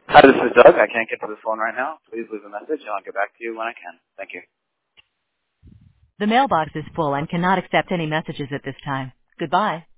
Hi, this is Doug. I can't get to the phone right now. Please leave a message and I'll get back to you when I can. Thank you. The mailbox is full and cannot accept any messages at this time. Goodbye.